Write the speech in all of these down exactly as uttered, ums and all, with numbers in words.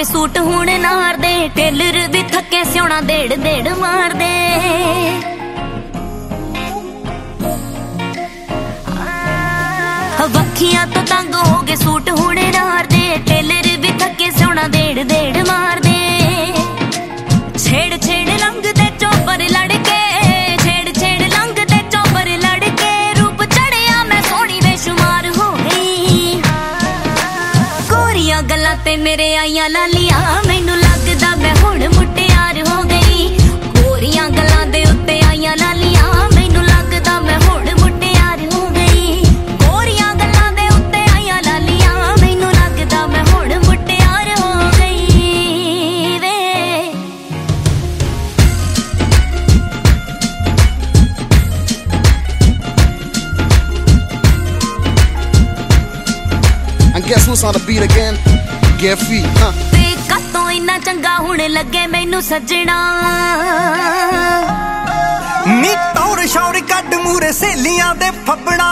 ਗਏ ਸੂਟ ਹੁਣ ਨਾਰ ਦੇ, ਟੇਲਰ ਵੀ ਥੱਕੇ ਸਿਉਣਾ ਡੇਢ ਡੇਢ ਮਾਰਦੇ। ਵੱਖੀਆਂ ਤੋਂ ਤੰਗ ਹੋ ਗਏ ਸੂਟ ਹੁਣ ਨਾਰ ਦੇ, ਟੇਲਰ ਵੀ ਥੱਕੇ ਸਿਉਣਾ ਡੇਢ ਡੇਢ ਮਾਰਦੇ। ਛੇੜ ਛੇੜ ਲੰਘਦੇ ਚੋਬਰ ਲੜਕੇ, ਛੇੜ ਛੇੜ ਲੰਘਦੇ ਚੋਬਰ ਲੜਕੇ, ਰੂਪ ਚੜਿਆ ਮੈਂ ਸੋਹਣੀ ਬੇਸ਼ੁਮਾਰ ਹੋ ਗਈ। ਗੋਰੀਆਂ ਗੱਲਾਂ ਤੇ ਮੇਰੇ ਆਈਆਂ ਲਾਲੀਆਂ, ਮੈਨੂੰ ਲੱਗਦਾ ਮੈਂ ਹੁਣ ਮੁਟਿਆਰ ਹੋ ਗਈ। ਗੋਰੀਆਂ ਗੱਲਾਂ ਦੇ ਉੱਤੇ ਆਈਆਂ ਲਾਲੀਆਂ, ਮੈਨੂੰ ਲੱਗਦਾ ਮੈਂ ਹੁਣ ਮੁਟਿਆਰ ਹੋ ਗਈ। ਗੋਰੀਆਂ ਗੱਲਾਂ ਦੇ ਉੱਤੇ ਆਈਆਂ ਲਾਲੀਆਂ, ਮੈਨੂੰ ਲੱਗਦਾ ਮੈਂ ਹੁਣ ਮੁਟਿਆਰ ਹੋ ਗਈ ਵੇ। And guess who's on the beat again? Get feet, huh? ਤੇ ਕਦੋਂ ਇੰਨਾ ਚੰਗਾ ਹੁਣ ਲੱਗੇ ਮੈਨੂੰ ਸੱਜਣਾ, ਨੀ ਤੌਰ ਸ਼ੌਰ ਕੱਢ ਮੂਰੇ ਸਹੇਲੀਆਂ ਦੇ ਫੱਬਣਾ।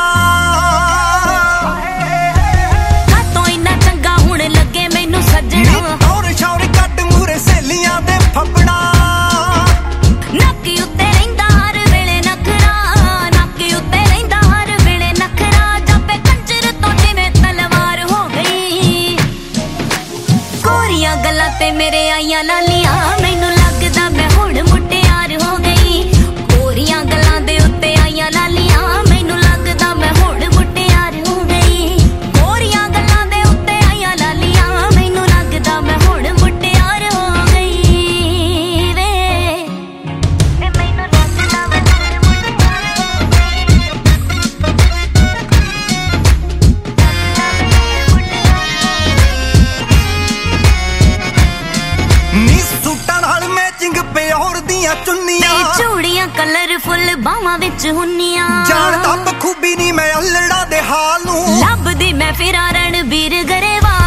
ਕਦੋਂ ਇੰਨਾ ਚੰਗਾ ਹੁਣ ਲੱਗੇ ਮੈਨੂੰ ਸੱਜਣਾ, ਨੀ ਤੌਰ ਸ਼ੌਰ ਕੱਢ ਮੂਰੇ ਸਹੇਲੀਆਂ ਦੇ ਫੱਬਣਾ। ਨੱਕੀ ਉੱਤੇ ਰਹਿੰਦਾ ਹਰ ਵੇਲੇ ਨਖਰਾ, ਨੱਕੀ ਉੱਤੇ ਰਹਿੰਦਾ ਹਰ ਵੇਲੇ ਨਖਰਾ, ਜਾਪੇ ਕੰਜਰ ਤੋਂ ਜਿਵੇਂ ਤਲਵਾਰ ਹੋ ਗਈ। ਗੋਰੀਆਂ ਗੱਲਾਂ ਤੇ ਮੇਰੇ ਆਈਆਂ ਲਾਲੀਆਂ, ਮੈਨੂੰ ਲੱਗਦਾ ਮੈਂ ਹੁਣ ਮੁਟਿਆਰ ਹੋ ਗਈ। ਗੋਰੀਆਂ ਗੱਲਾਂ ਦੇ ਉੱਤੇ ਆਈਆਂ ਲਾਲੀਆਂ, ਮੈਨੂੰ ਲੱਗਦਾ ਮੈਂ ਹੁਣ ਮੁਟਿਆਰ ਹੋ ਗਈ। ਗੋਰੀਆਂ ਗੱਲਾਂ ਦੇ ਉੱਤੇ ਆਈਆਂ ਲਾਲੀਆਂ, ਮੈਨੂੰ ਲੱਗਦਾ ਮੈਂ ਹੁਣ ਮੁਟਿਆਰ ਹੋ ਗਈ ਵੇ। ਤੇ ਮੈਨੂੰ ਲੱਗਦਾ ਮੈਂ ਹੁਣ ਮੁਟਿਆਰ ਹੋ ਗਈ। ਨੀ ਸੂਟਾਂ ਨਾਲ ਮੈਚਿੰਗ ਪਿਓਰ ਦੀਆਂ ਚੁੰਨੀਆਂ, ਚੂੜੀਆਂ ਕਲਰਫੁੱਲ ਬਾਹਾਂ ਵਿੱਚ ਹੁੰਨੀਆਂ, ਜਾਣਦਾ ਬਖੂਬੀ ਨੀ ਮੈਂ ਅਲੜਾ ਦੇ ਹਾਲ ਨੂੰ। ਲੱਭਦੀ ਮੈਂ ਫਿਰਾਂ ਰਣਬੀਰ ਗਰੇਵਾਲ